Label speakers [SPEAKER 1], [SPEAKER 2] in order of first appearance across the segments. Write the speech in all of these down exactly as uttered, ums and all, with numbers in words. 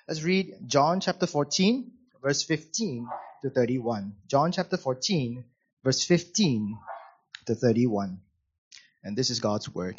[SPEAKER 1] Let's read John chapter fourteen, verse fifteen to thirty-one. John chapter fourteen, verse fifteen to thirty-one. And this is God's word.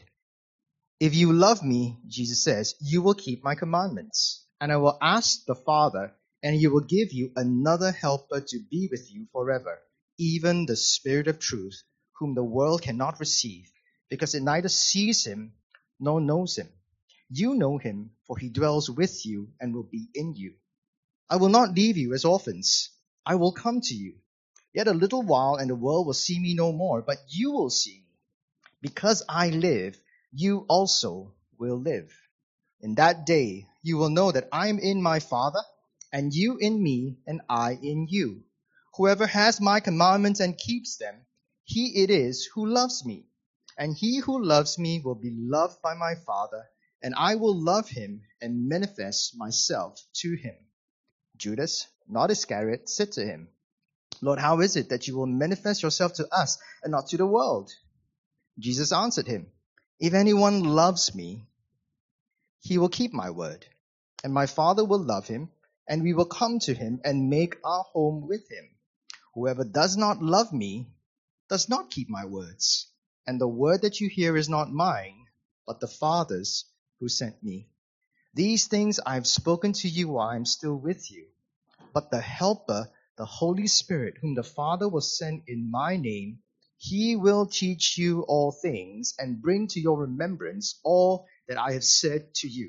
[SPEAKER 1] If you love me, Jesus says, you will keep my commandments. And I will ask the Father, and he will give you another helper to be with you forever, even the Spirit of truth, whom the world cannot receive, because it neither sees him nor knows him. You know him, for he dwells with you and will be in you. I will not leave you as orphans. I will come to you. Yet a little while, and the world will see me no more, but you will see me. Because I live, you also will live. In that day, you will know that I am in my Father, and you in me, and I in you. Whoever has my commandments and keeps them, he it is who loves me. And he who loves me will be loved by my Father, and I will love him and manifest myself to him. Judas, not Iscariot, said to him, Lord, how is it that you will manifest yourself to us and not to the world? Jesus answered him, If anyone loves me, he will keep my word, and my Father will love him, and we will come to him and make our home with him. Whoever does not love me does not keep my words, and the word that you hear is not mine, but the Father's who sent me. These things I have spoken to you while I am still with you. But the Helper, the Holy Spirit, whom the Father will send in my name, he will teach you all things and bring to your remembrance all that I have said to you.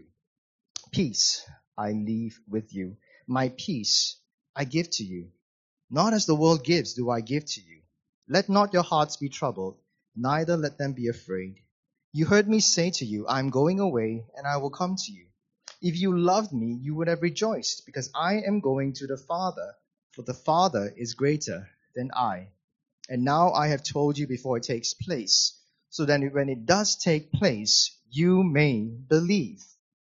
[SPEAKER 1] Peace I leave with you. My peace I give to you. Not as the world gives do I give to you. Let not your hearts be troubled, neither let them be afraid. You heard me say to you, I am going away, and I will come to you. If you loved me, you would have rejoiced, because I am going to the Father, for the Father is greater than I. And now I have told you before it takes place, so that when it does take place, you may believe.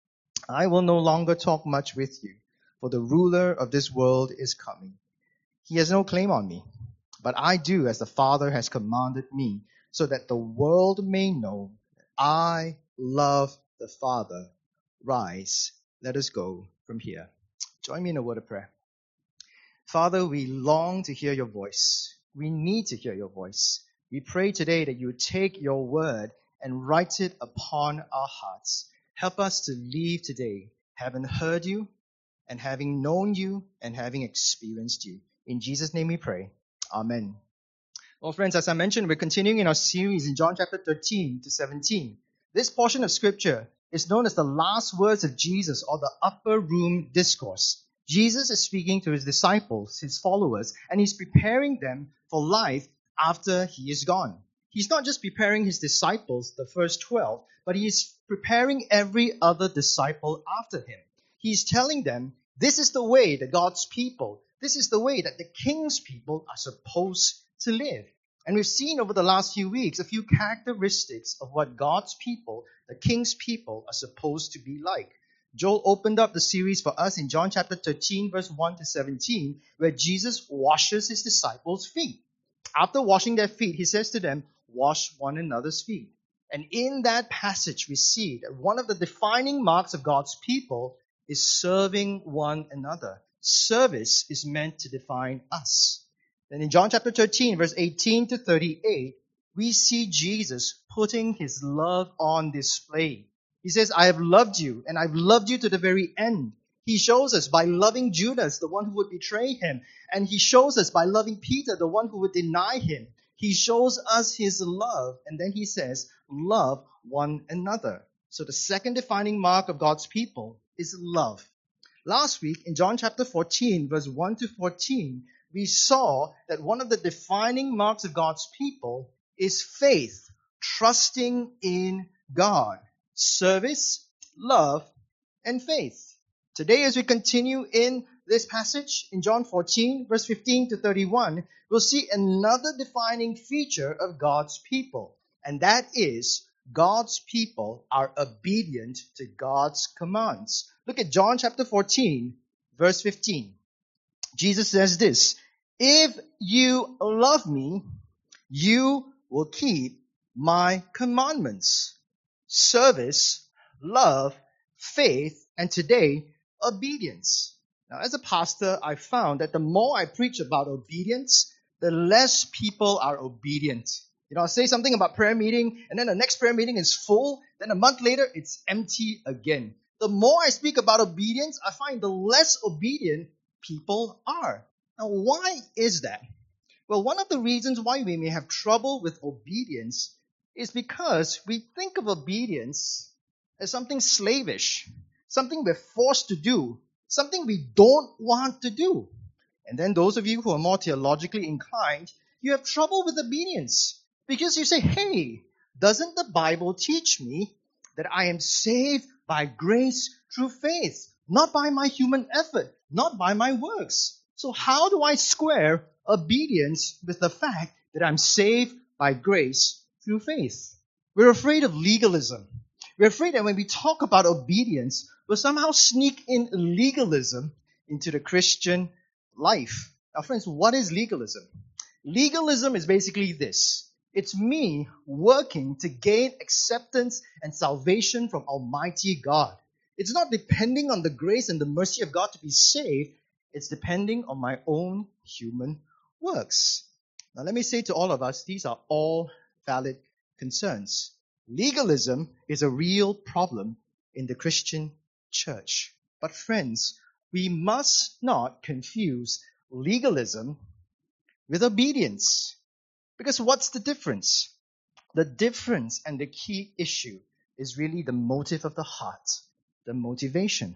[SPEAKER 1] I will no longer talk much with you, for the ruler of this world is coming. He has no claim on me, but I do as the Father has commanded me, so that the world may know that I love the Father. Rise, let us go from here. Join me in a word of prayer. Father, we long to hear your voice. We need to hear your voice. We pray today that you take your word and write it upon our hearts. Help us to leave today having heard you and having known you and having experienced you. In Jesus' name we pray. Amen. Well, friends, as I mentioned, we're continuing in our series in John chapter thirteen to seventeen. This portion of scripture is known as the last words of Jesus, or the upper room discourse. Jesus is speaking to his disciples, his followers, and he's preparing them for life after he is gone. He's not just preparing his disciples, the first twelve, but he is preparing every other disciple after him. He's telling them, this is the way that God's people, this is the way that the king's people are supposed to live. And we've seen over the last few weeks a few characteristics of what God's people, the king's people, are supposed to be like. Joel opened up the series for us in John chapter thirteen, verse one to seventeen, where Jesus washes his disciples' feet. After washing their feet, he says to them, wash one another's feet. And in that passage, we see that one of the defining marks of God's people is serving one another. Service is meant to define us. Then in John chapter thirteen, verse eighteen to thirty-eight, we see Jesus putting his love on display. He says, I have loved you, and I've loved you to the very end. He shows us by loving Judas, the one who would betray him. And he shows us by loving Peter, the one who would deny him. He shows us his love. And then he says, love one another. So the second defining mark of God's people is love. Last week, in John chapter fourteen, verse one to fourteen, we saw that one of the defining marks of God's people is faith, trusting in God. Service, love, and faith. Today, as we continue in this passage in John fourteen, verse fifteen to thirty-one, we'll see another defining feature of God's people, and that is God's people are obedient to God's commands. Look at John chapter fourteen, verse fifteen. Jesus says this, if you love me, you will keep my commandments. Service, love, faith, and today obedience. Now, as a pastor, I found that the more I preach about obedience, the less people are obedient. You know, I'll say something about prayer meeting, and then the next prayer meeting is full, then a month later, it's empty again. The more I speak about obedience, I find the less obedient people are. Now, why is that? Well, one of the reasons why we may have trouble with obedience is because we think of obedience as something slavish, something we're forced to do, something we don't want to do. And then those of you who are more theologically inclined, you have trouble with obedience because you say, hey, doesn't the Bible teach me that I am saved by grace through faith, not by my human effort, not by my works? So how do I square obedience with the fact that I'm saved by grace through faith? We're afraid of legalism. We're afraid that when we talk about obedience, we'll somehow sneak in legalism into the Christian life. Now, friends, what is legalism? Legalism is basically this. It's me working to gain acceptance and salvation from Almighty God. It's not depending on the grace and the mercy of God to be saved. It's depending on my own human works. Now, let me say to all of us, these are all valid concerns. Legalism is a real problem in the Christian church. But friends, we must not confuse legalism with obedience. Because what's the difference? The difference and the key issue is really the motive of the heart, the motivation.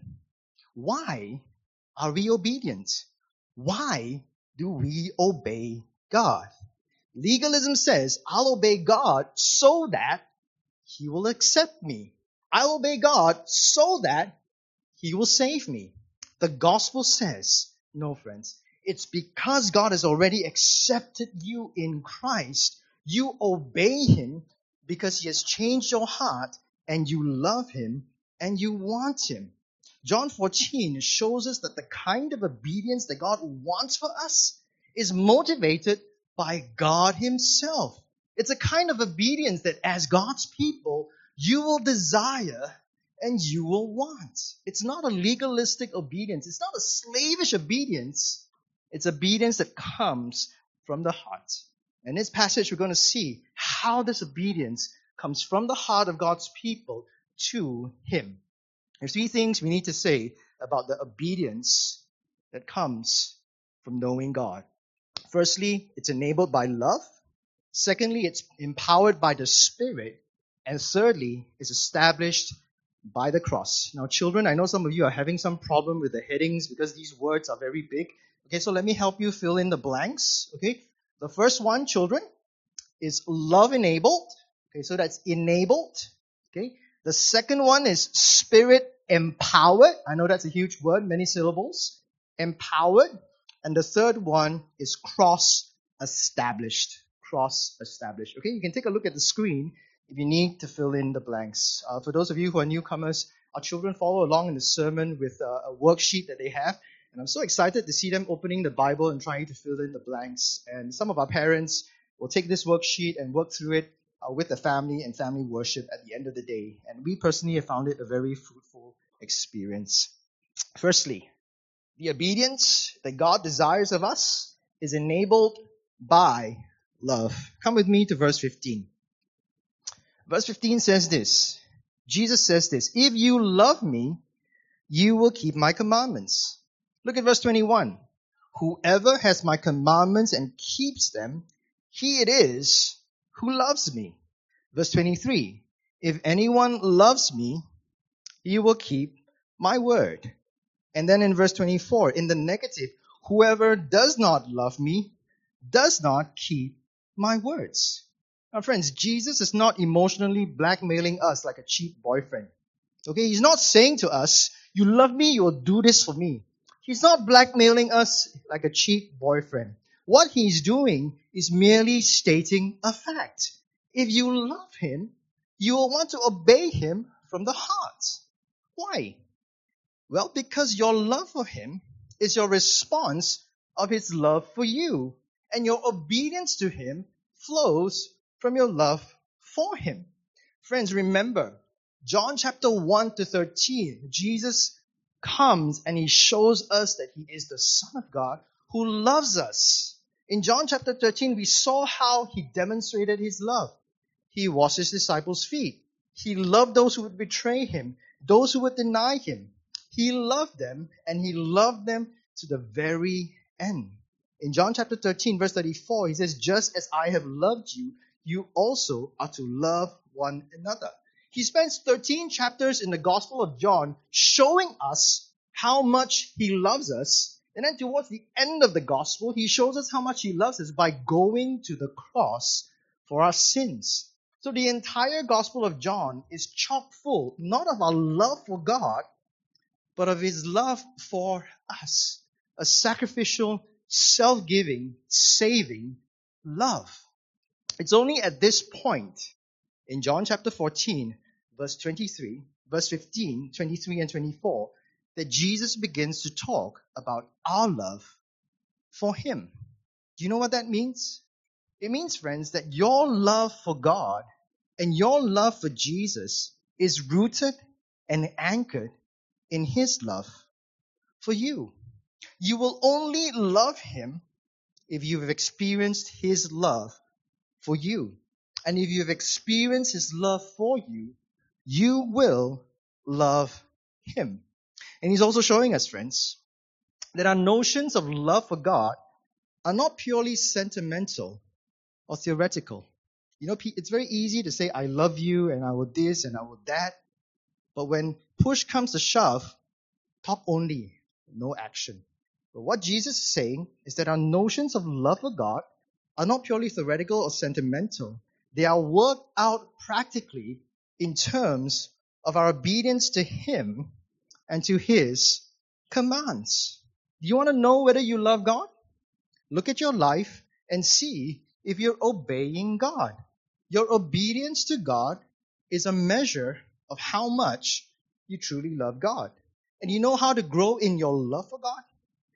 [SPEAKER 1] Why are we obedient? Why do we obey God? Legalism says, I'll obey God so that He will accept me. I'll obey God so that He will save me. The gospel says, no, friends, it's because God has already accepted you in Christ. You obey Him because He has changed your heart and you love Him and you want Him. John fourteen shows us that the kind of obedience that God wants for us is motivated by God Himself. It's a kind of obedience that as God's people, you will desire and you will want. It's not a legalistic obedience. It's not a slavish obedience. It's obedience that comes from the heart. In this passage, we're going to see how this obedience comes from the heart of God's people to Him. There's three things we need to say about the obedience that comes from knowing God. Firstly, it's enabled by love. Secondly, it's empowered by the Spirit. And thirdly, it's established by the cross. Now, children, I know some of you are having some problem with the headings because these words are very big. Okay, so let me help you fill in the blanks. Okay, the first one, children, is love enabled. Okay, so that's enabled. Okay, the second one is Spirit empowered. I know that's a huge word, many syllables. Empowered. And the third one is cross established. Cross established. Okay, you can take a look at the screen if you need to fill in the blanks. Uh, for those of you who are newcomers, our children follow along in the sermon with uh, a worksheet that they have. And I'm so excited to see them opening the Bible and trying to fill in the blanks. And some of our parents will take this worksheet and work through it uh, with the family and family worship at the end of the day. And we personally have found it a very fruitful experience. Firstly, the obedience that God desires of us is enabled by love. Come with me to verse fifteen. Verse fifteen says this. Jesus says this, if you love me, you will keep my commandments. Look at verse twenty-one. Whoever has my commandments and keeps them, he it is who loves me. Verse twenty-three. If anyone loves me, he will keep my word. And then in verse twenty-four, in the negative, whoever does not love me does not keep my words. Now, friends, Jesus is not emotionally blackmailing us like a cheap boyfriend. Okay, He's not saying to us, you love me, you will do this for me. He's not blackmailing us like a cheap boyfriend. What He's doing is merely stating a fact. If you love Him, you will want to obey Him from the heart. Why? Well, because your love for Him is your response of His love for you. And your obedience to Him flows from your love for Him. Friends, remember, John chapter one to thirteen, Jesus comes and he shows us that he is the Son of God who loves us. In John chapter thirteen, we saw how he demonstrated his love. He washed his disciples' feet. He loved those who would betray him, those who would deny him. He loved them, and he loved them to the very end. In John chapter thirteen, verse thirty-four, he says, just as I have loved you, you also are to love one another. He spends thirteen chapters in the Gospel of John showing us how much he loves us. And then towards the end of the Gospel, he shows us how much he loves us by going to the cross for our sins. So the entire Gospel of John is chock full, not of our love for God, but of his love for us. A sacrificial, self-giving, saving love. It's only at this point in John chapter fourteen, verse twenty-three, verse fifteen, twenty-three and twenty-four, that Jesus begins to talk about our love for him. Do you know what that means? It means, friends, that your love for God and your love for Jesus is rooted and anchored in his love for you. You will only love him if you've experienced his love for you. And if you've experienced his love for you, you will love him. And he's also showing us, friends, that our notions of love for God are not purely sentimental or theoretical. You know, it's very easy to say, I love you and I will this and I will that. But when push comes to shove, talk only, no action. But what Jesus is saying is that our notions of love for God are not purely theoretical or sentimental. They are worked out practically in terms of our obedience to him and to his commands. Do you want to know whether you love God? Look at your life and see if you're obeying God. Your obedience to God is a measure of how much you truly love God. And you know how to grow in your love for God?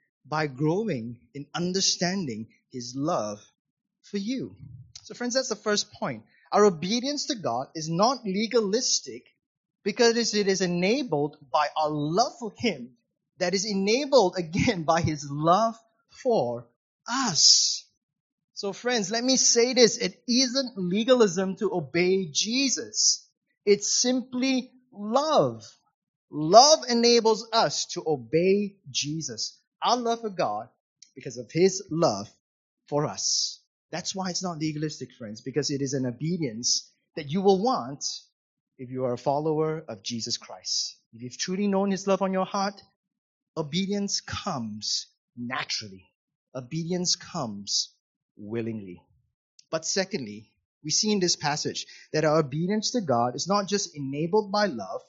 [SPEAKER 1] By growing in understanding his love for you. So friends, that's the first point. Our obedience to God is not legalistic because it is enabled by our love for him, that is enabled again by his love for us. So friends, let me say this. It isn't legalism to obey Jesus. It's simply love. Love enables us to obey Jesus. Our love for God because of his love for us. That's why it's not legalistic, friends, because it is an obedience that you will want if you are a follower of Jesus Christ. If you've truly known his love on your heart, obedience comes naturally. Obedience comes willingly. But secondly, we see in this passage that our obedience to God is not just enabled by love,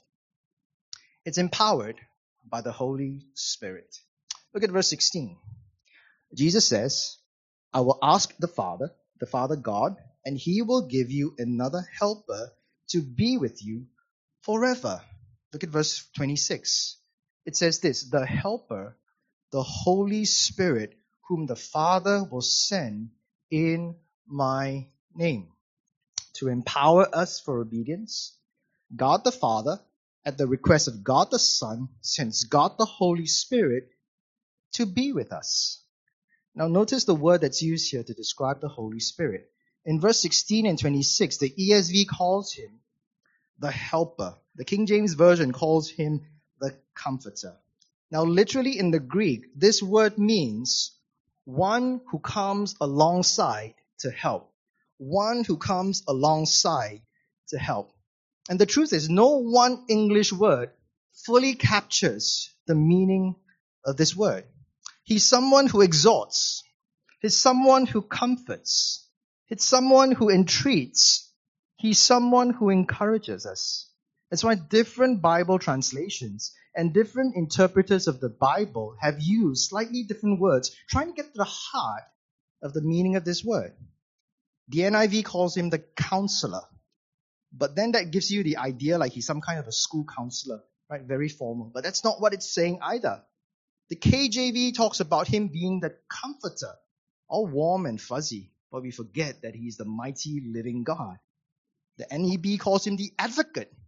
[SPEAKER 1] it's empowered by the Holy Spirit. Look at verse sixteen. Jesus says, I will ask the Father, the Father God, and he will give you another helper to be with you forever. Look at verse twenty-six. It says this, the helper, the Holy Spirit, whom the Father will send in my name. To empower us for obedience, God the Father, at the request of God the Son, sends God the Holy Spirit to be with us. Now notice the word that's used here to describe the Holy Spirit. In verse sixteen and twenty-six, the E S V calls him the helper. The King James Version calls him the comforter. Now literally in the Greek, this word means one who comes alongside to help. One who comes alongside to help. And the truth is, no one English word fully captures the meaning of this word. He's someone who exhorts. He's someone who comforts. He's someone who entreats. He's someone who encourages us. That's why different Bible translations and different interpreters of the Bible have used slightly different words, trying to get to the heart of the meaning of this word. The N I V calls him the counselor. But then that gives you the idea like he's some kind of a school counselor, right? Very formal. But that's not what it's saying either. The K J V talks about him being the comforter, all warm and fuzzy, but we forget that he's the mighty living God. The N E B calls him the advocate.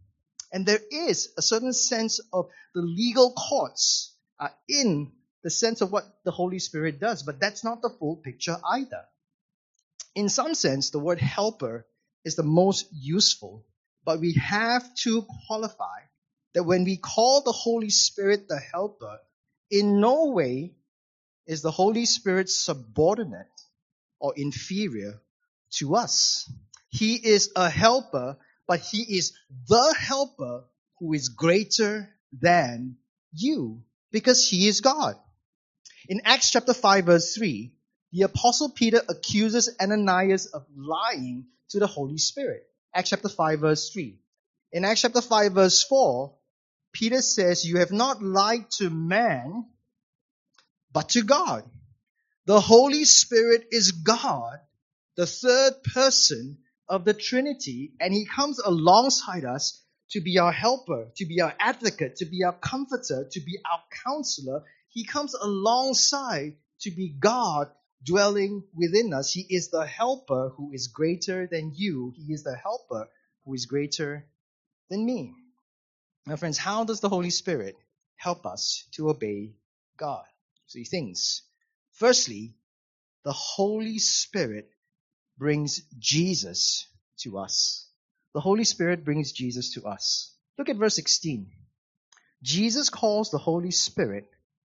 [SPEAKER 1] And there is a certain sense of the legal courts uh, in the sense of what the Holy Spirit does, but that's not the full picture either. In some sense, the word helper is the most useful, but we have to qualify that when we call the Holy Spirit the helper, in no way is the Holy Spirit subordinate or inferior to us. He is a helper, but he is the helper who is greater than you because he is God. In Acts chapter five verse three, the Apostle Peter accuses Ananias of lying to the Holy Spirit. Acts chapter five verse three. In Acts chapter five verse four, Peter says, you have not lied to man, but to God. The Holy Spirit is God, the third person of the Trinity, and he comes alongside us to be our helper, to be our advocate, to be our comforter, to be our counselor. He comes alongside to be God dwelling within us. He is the helper who is greater than you. He is the helper who is greater than me. Now, friends, how does the Holy Spirit help us to obey God? Three things. Firstly, the Holy Spirit brings Jesus to us. The Holy Spirit brings Jesus to us. Look at verse sixteen. Jesus calls the Holy Spirit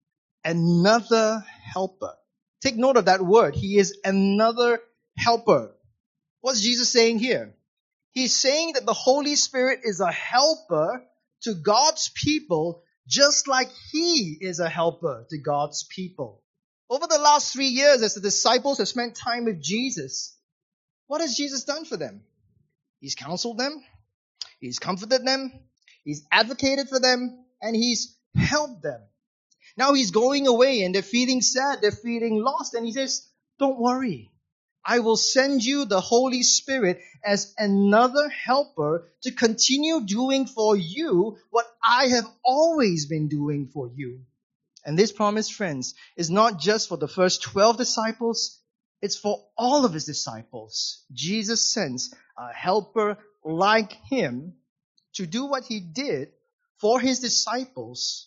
[SPEAKER 1] another helper. Take note of that word. He is another helper. What's Jesus saying here? He's saying that the Holy Spirit is a helper to God's people, just like he is a helper to God's people. Over the last three years, as the disciples have spent time with Jesus, what has Jesus done for them? He's counseled them, he's comforted them, he's advocated for them, and he's helped them. Now he's going away and they're feeling sad, they're feeling lost, and he says, don't worry. I will send you the Holy Spirit as another helper to continue doing for you what I have always been doing for you. And this promise, friends, is not just for the first twelve disciples, it's for all of his disciples. Jesus sends a helper like him to do what he did for his disciples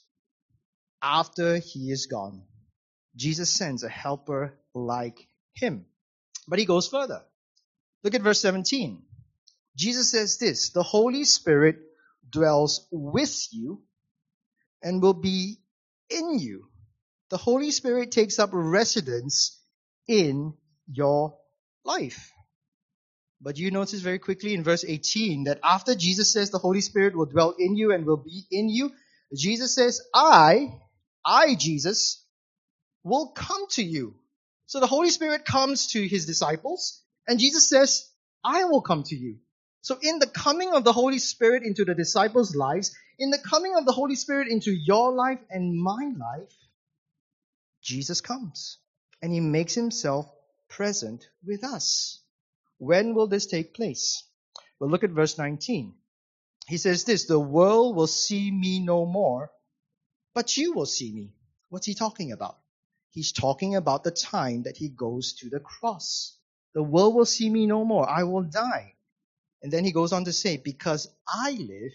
[SPEAKER 1] after he is gone. Jesus sends a helper like him. But he goes further. Look at verse seventeen. Jesus says this, the Holy Spirit dwells with you and will be in you. The Holy Spirit takes up residence in your life. But you notice very quickly in verse eighteen that after Jesus says the Holy Spirit will dwell in you and will be in you, Jesus says, I, I, Jesus, will come to you. So the Holy Spirit comes to his disciples, and Jesus says, I will come to you. So in the coming of the Holy Spirit into the disciples' lives, in the coming of the Holy Spirit into your life and my life, Jesus comes, and he makes himself present with us. When will this take place? Well, look at verse nineteen. He says this, the world will see me no more, but you will see me. What's he talking about? He's talking about the time that he goes to the cross. The world will see me no more. I will die. And then he goes on to say, because I live,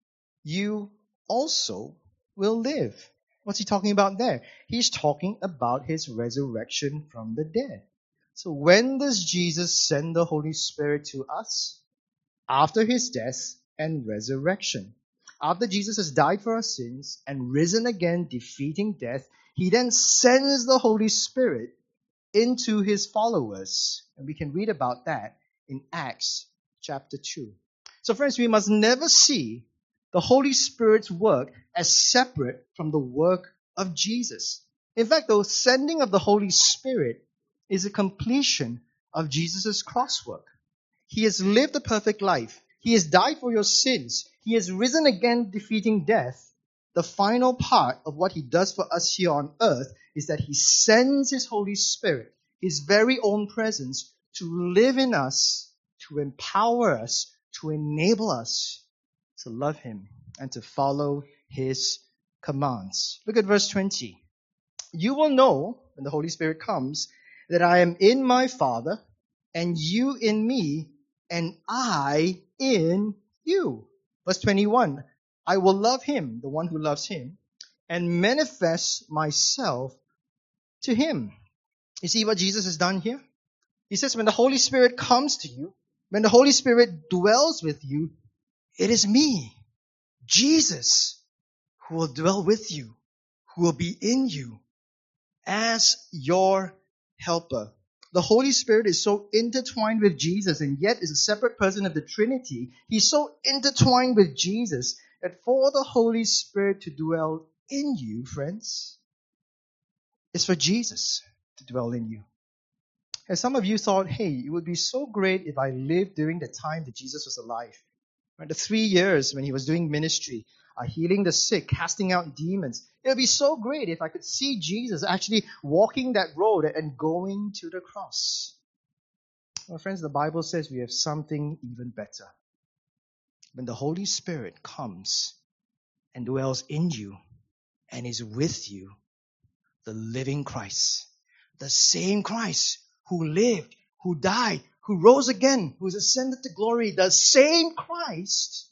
[SPEAKER 1] you also will live. What's he talking about there? He's talking about his resurrection from the dead. So when does Jesus send the Holy Spirit to us? After his death and resurrection. After Jesus has died for our sins and risen again, defeating death, he then sends the Holy Spirit into his followers. And we can read about that in Acts chapter two. So friends, we must never see the Holy Spirit's work as separate from the work of Jesus. In fact, the sending of the Holy Spirit is a completion of Jesus' cross work. He has lived a perfect life. He has died for your sins. He has risen again, defeating death. The final part of what he does for us here on earth is that he sends his Holy Spirit, his very own presence, to live in us, to empower us, to enable us to love him and to follow his commands. Look at verse twenty. You will know, when the Holy Spirit comes, that I am in my Father, and you in me, and I in you. Verse twenty-one. I will love him, the one who loves him, and manifest myself to him. You see what Jesus has done here? He says when the Holy Spirit comes to you, when the Holy Spirit dwells with you, it is me, Jesus, who will dwell with you, who will be in you as your helper. The Holy Spirit is so intertwined with Jesus and yet is a separate person of the Trinity. He's so intertwined with Jesus that for the Holy Spirit to dwell in you, friends, is for Jesus to dwell in you. And some of you thought, hey, it would be so great if I lived during the time that Jesus was alive. Right? The three years when he was doing ministry, uh, healing the sick, casting out demons. It would be so great if I could see Jesus actually walking that road and going to the cross. Well, friends, the Bible says we have something even better. When the Holy Spirit comes and dwells in you and is with you, the living Christ, the same Christ who lived, who died, who rose again, who is ascended to glory, the same Christ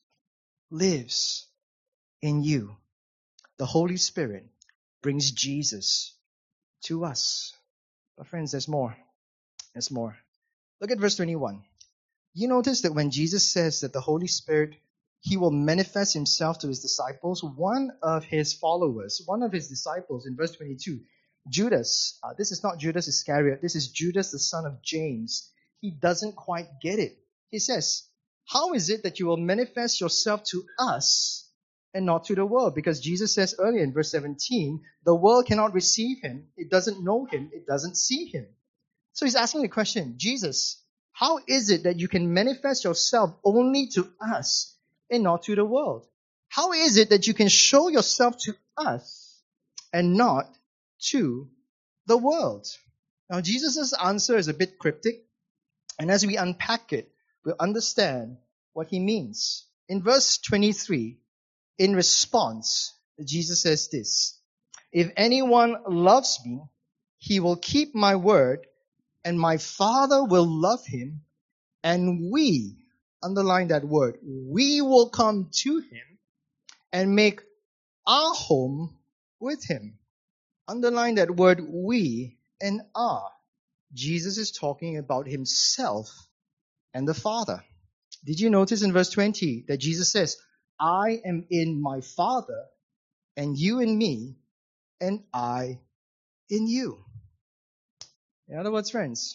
[SPEAKER 1] lives in you. The Holy Spirit brings Jesus to us. But friends, there's more. There's more. Look at verse twenty-one. You notice that when Jesus says that the Holy Spirit, he will manifest himself to his disciples, one of his followers, one of his disciples in verse twenty-two, Judas, uh, this is not Judas Iscariot, this is Judas the son of James. He doesn't quite get it. He says, how is it that you will manifest yourself to us and not to the world? Because Jesus says earlier in verse seventeen, the world cannot receive him, it doesn't know him, it doesn't see him. So he's asking the question, Jesus, how is it that you can manifest yourself only to us and not to the world? How is it that you can show yourself to us and not to the world? Now, Jesus' answer is a bit cryptic, and as we unpack it, we'll understand what he means. In verse twenty-three, in response, Jesus says this, if anyone loves me, he will keep my word, and my Father will love him, and we, underline that word, we will come to him and make our home with him. Underline that word we and our. Jesus is talking about himself and the Father. Did you notice in verse twenty that Jesus says, I am in my Father, and you in me, and I in you. In other words, friends,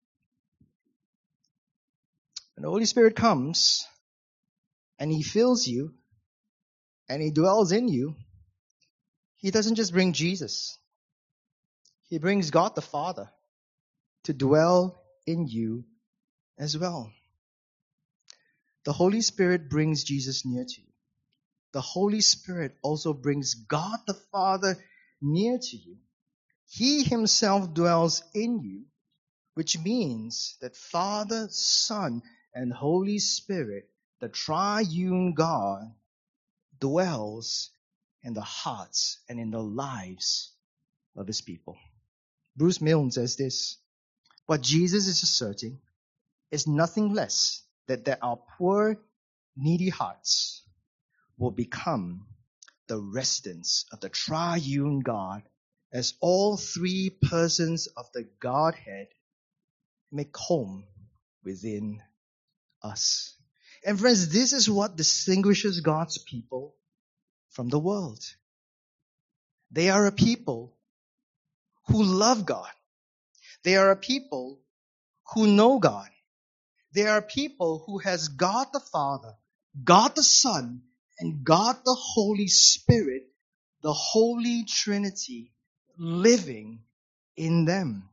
[SPEAKER 1] when the Holy Spirit comes and he fills you and he dwells in you, he doesn't just bring Jesus. He brings God the Father to dwell in you as well. The Holy Spirit brings Jesus near to you. The Holy Spirit also brings God the Father near to you. He himself dwells in you, which means that Father, Son, and Holy Spirit, the triune God, dwells in the hearts and in the lives of his people. Bruce Milne says this, what Jesus is asserting is nothing less than that our poor, needy hearts will become the residence of the triune God as all three persons of the Godhead make home within us. And friends, this is what distinguishes God's people from the world. They are a people who love God. They are a people who know God. They are a people who has God the Father, God the Son, and God the Holy Spirit, the Holy Trinity, living in them.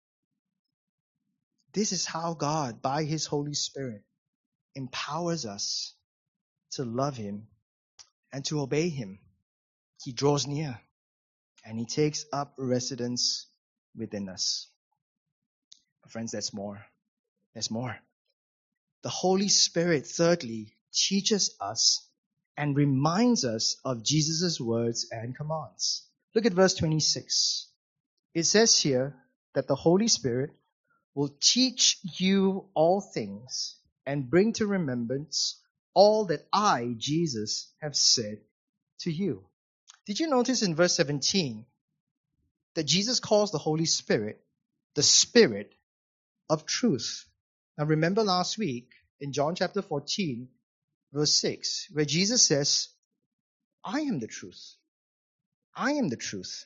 [SPEAKER 1] This is how God, by his Holy Spirit, empowers us to love him and to obey him. He draws near and he takes up residence within us. But friends, there's more. There's more. The Holy Spirit, thirdly, teaches us and reminds us of Jesus' words and commands. Look at verse twenty-six. It says here that the Holy Spirit will teach you all things and bring to remembrance all that I, Jesus, have said to you. Did you notice in verse seventeen that Jesus calls the Holy Spirit the Spirit of truth? Now remember last week in John chapter fourteen, verse six, where Jesus says, I am the truth. I am the truth.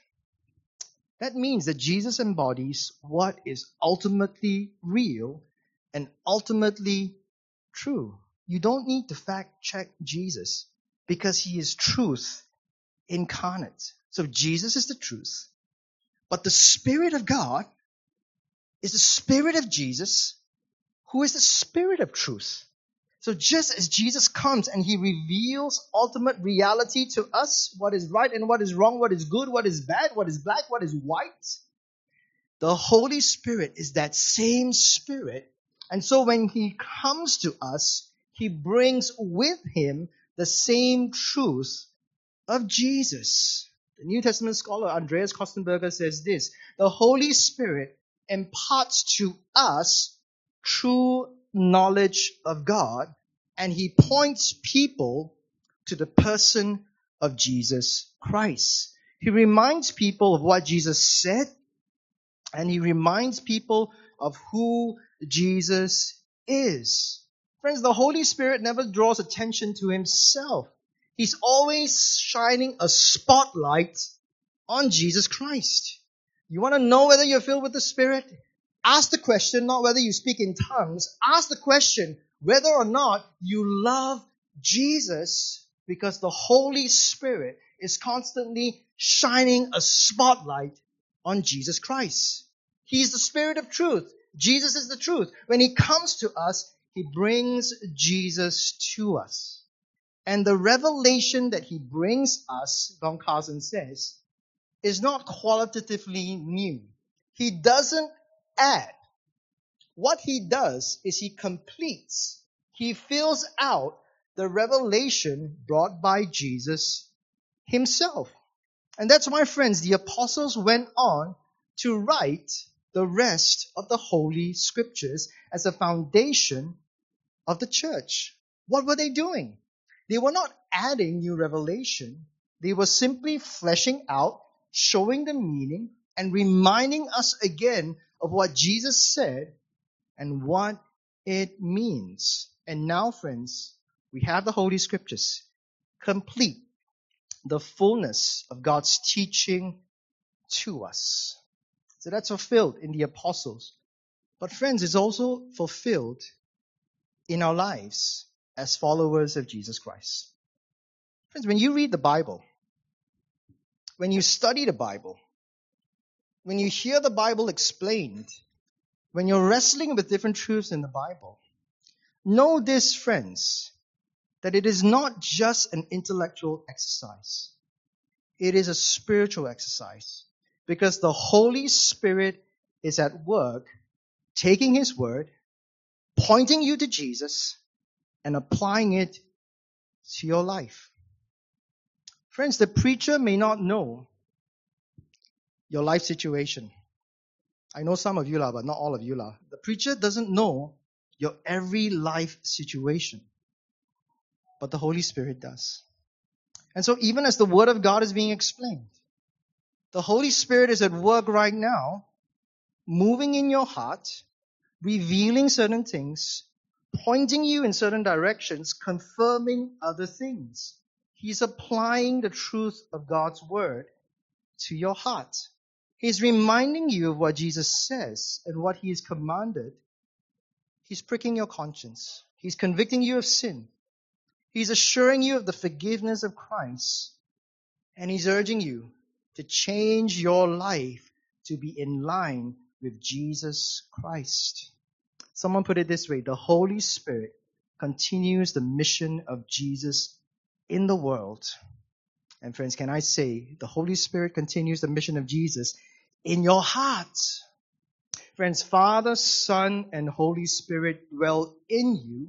[SPEAKER 1] That means that Jesus embodies what is ultimately real and ultimately true. You don't need to fact check Jesus because he is truth incarnate. So Jesus is the truth, but the Spirit of God is the Spirit of Jesus, who is the Spirit of truth. So just as Jesus comes and he reveals ultimate reality to us, what is right and what is wrong, what is good, what is bad, what is black, what is white, the Holy Spirit is that same Spirit. And so when he comes to us, he brings with him the same truth of Jesus. The New Testament scholar Andreas Kostenberger says this: the Holy Spirit imparts to us true knowledge of God, and he points people to the person of Jesus Christ. He reminds people of what Jesus said, and he reminds people of who Jesus is. Friends, the Holy Spirit never draws attention to himself. He's always shining a spotlight on Jesus Christ. You want to know whether you're filled with the Spirit? Ask the question, not whether you speak in tongues. Ask the question, whether or not you love Jesus, because the Holy Spirit is constantly shining a spotlight on Jesus Christ. He's the Spirit of truth. Jesus is the truth. When he comes to us, he brings Jesus to us. And the revelation that he brings us, Don Carson says, is not qualitatively new. He doesn't add. What he does is he completes, he fills out the revelation brought by Jesus himself. And that's why, friends, the apostles went on to write the rest of the Holy Scriptures as a foundation of the church. What were they doing? They were not adding new revelation. They were simply fleshing out, showing the meaning, and reminding us again of what Jesus said and what it means. And now, friends, we have the Holy Scriptures, complete, the fullness of God's teaching to us. So that's fulfilled in the apostles. But friends, it's also fulfilled in our lives as followers of Jesus Christ. Friends, when you read the Bible, when you study the Bible, when you hear the Bible explained, when you're wrestling with different truths in the Bible, know this, friends, that it is not just an intellectual exercise. It is a spiritual exercise, because the Holy Spirit is at work, taking his word, pointing you to Jesus, and applying it to your life. Friends, the preacher may not know your life situation. I know some of you lah, but not all of you lah. The preacher doesn't know your every life situation, but the Holy Spirit does. And so even as the Word of God is being explained, the Holy Spirit is at work right now, moving in your heart, revealing certain things, pointing you in certain directions, confirming other things. He's applying the truth of God's Word to your heart. He's reminding you of what Jesus says and what he has commanded. He's pricking your conscience. He's convicting you of sin. He's assuring you of the forgiveness of Christ. And he's urging you to change your life to be in line with Jesus Christ. Someone put it this way: the Holy Spirit continues the mission of Jesus in the world. And friends, can I say, the Holy Spirit continues the mission of Jesus in your heart. Friends, Father, Son, and Holy Spirit dwell in you,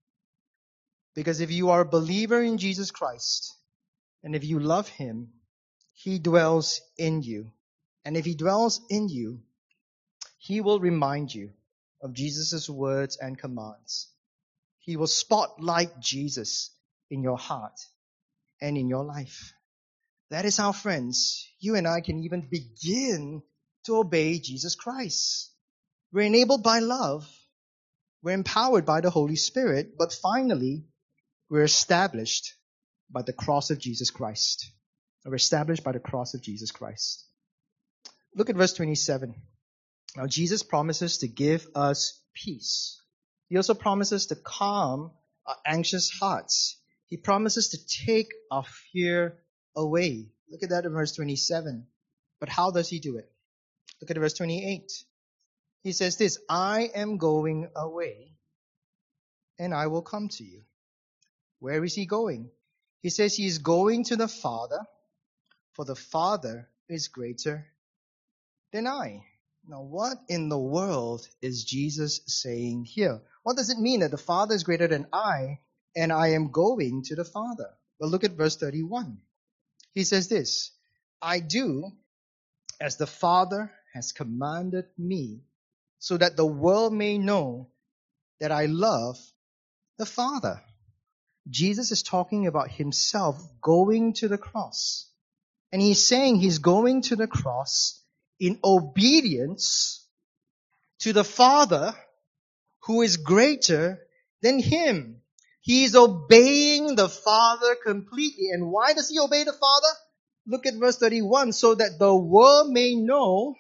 [SPEAKER 1] because if you are a believer in Jesus Christ, and if you love him, he dwells in you. And if he dwells in you, he will remind you of Jesus' words and commands. He will spotlight Jesus in your heart and in your life. That is how, friends, you and I can even begin to obey Jesus Christ. We're enabled by love. We're empowered by the Holy Spirit. But finally, we're established by the cross of Jesus Christ. We're established by the cross of Jesus Christ. Look at verse twenty-seven. Now, Jesus promises to give us peace. He also promises to calm our anxious hearts. He promises to take our fear away. Look at that in verse twenty-seven. But how does he do it? Look at verse twenty-eight. He says this, I am going away and I will come to you. Where is he going? He says he is going to the Father, for the Father is greater than I. Now, what in the world is Jesus saying here? What does it mean that the Father is greater than I and I am going to the Father? Well, look at verse thirty-one. He says this, I do as the Father has commanded me, so that the world may know that I love the Father. Jesus is talking about himself going to the cross. And he's saying he's going to the cross in obedience to the Father who is greater than him. He's obeying the Father completely. And why does he obey the Father? Look at verse thirty-one. So that the world may know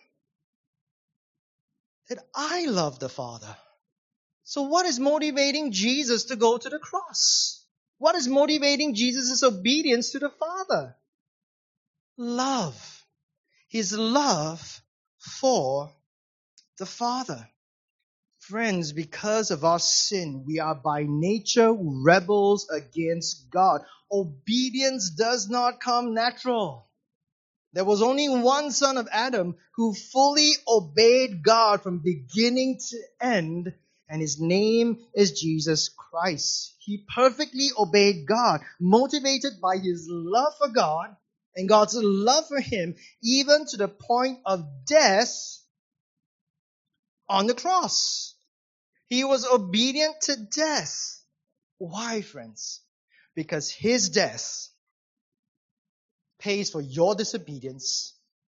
[SPEAKER 1] that I love the Father. So what is motivating Jesus to go to the cross? What is motivating Jesus' obedience to the Father? Love. His love for the Father. Friends, because of our sin, we are by nature rebels against God. Obedience does not come natural. There was only one son of Adam who fully obeyed God from beginning to end, and his name is Jesus Christ. He perfectly obeyed God, motivated by his love for God and God's love for him, even to the point of death on the cross. He was obedient to death. Why, friends? Because his death pays for your disobedience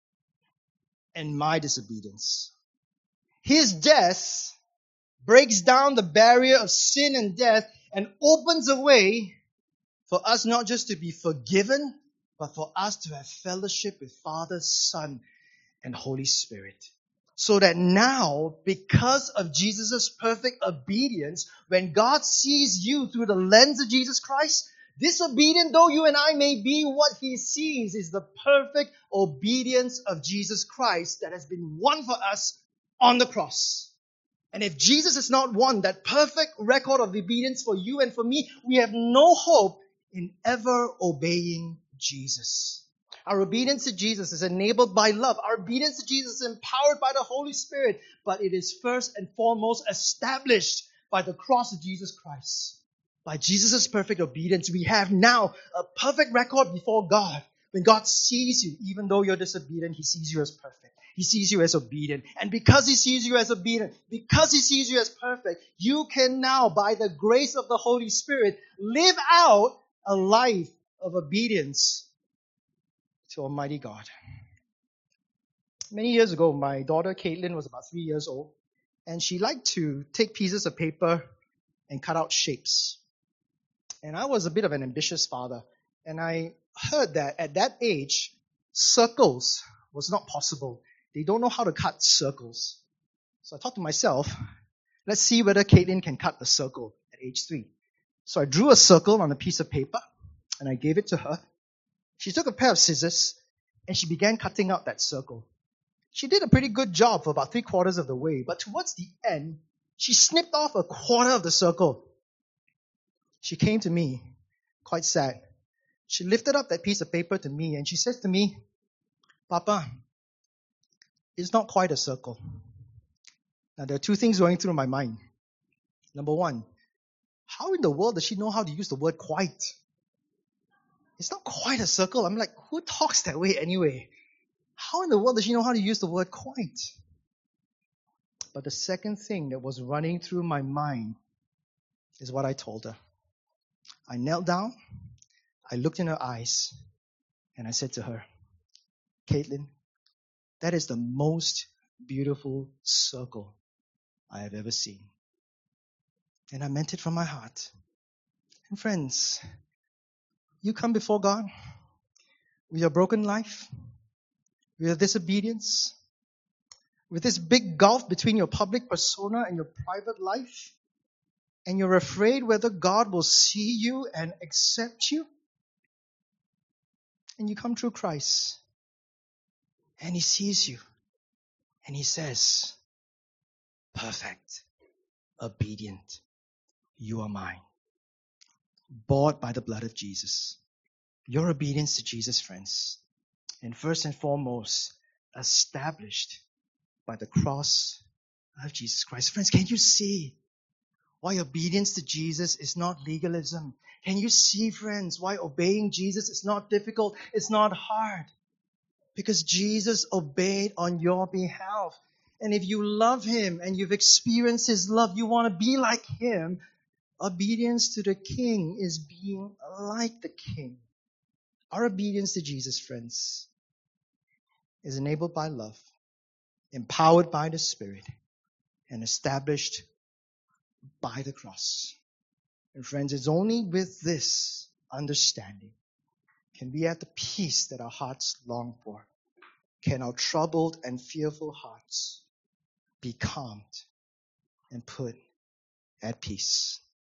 [SPEAKER 1] and my disobedience. His death breaks down the barrier of sin and death and opens a way for us not just to be forgiven, but for us to have fellowship with Father, Son, and Holy Spirit. So that now, because of Jesus' perfect obedience, when God sees you through the lens of Jesus Christ, disobedient though you and I may be, what he sees is the perfect obedience of Jesus Christ that has been won for us on the cross. And if Jesus has not won that perfect record of obedience for you and for me, we have no hope in ever obeying Jesus. Our obedience to Jesus is enabled by love. Our obedience to Jesus is empowered by the Holy Spirit. But it is first and foremost established by the cross of Jesus Christ. By Jesus' perfect obedience, we have now a perfect record before God. When God sees you, even though you're disobedient, he sees you as perfect. He sees you as obedient. And because he sees you as obedient, because he sees you as perfect, you can now, by the grace of the Holy Spirit, live out a life of obedience to Almighty God. Many years ago, my daughter Caitlin was about three years old, and she liked to take pieces of paper and cut out shapes. And I was a bit of an ambitious father, and I heard that at that age, circles was not possible. They don't know how to cut circles. So I thought to myself, let's see whether Caitlin can cut a circle at age three. So I drew a circle on a piece of paper, and I gave it to her. She took a pair of scissors, and she began cutting out that circle. She did a pretty good job for about three quarters of the way, but towards the end, she snipped off a quarter of the circle. She came to me, quite sad. She lifted up that piece of paper to me, and she said to me, Papa, it's not quite a circle. Now, there are two things going through my mind. Number one, how in the world does she know how to use the word quite? It's not quite a circle. I'm like, who talks that way anyway? How in the world does she know how to use the word quite? But the second thing that was running through my mind is what I told her. I knelt down, I looked in her eyes, and I said to her, Caitlin, that is the most beautiful circle I have ever seen. And I meant it from my heart. And friends, you come before God with your broken life, with your disobedience, with this big gulf between your public persona and your private life, and you're afraid whether God will see you and accept you. And you come through Christ, and He sees you, and He says, perfect, obedient, you are mine. Bought by the blood of Jesus. Your obedience to Jesus, friends, and first and foremost, established by the cross of Jesus Christ. Friends, can you see why obedience to Jesus is not legalism? Can you see, friends, why obeying Jesus is not difficult? It's not hard. Because Jesus obeyed on your behalf. And if you love Him and you've experienced His love, you want to be like Him, obedience to the King is being like the King. Our obedience to Jesus, friends, is enabled by love, empowered by the Spirit, and established by the cross. And friends, it's only with this understanding can we have the peace that our hearts long for. Can our troubled and fearful hearts be calmed and put at peace.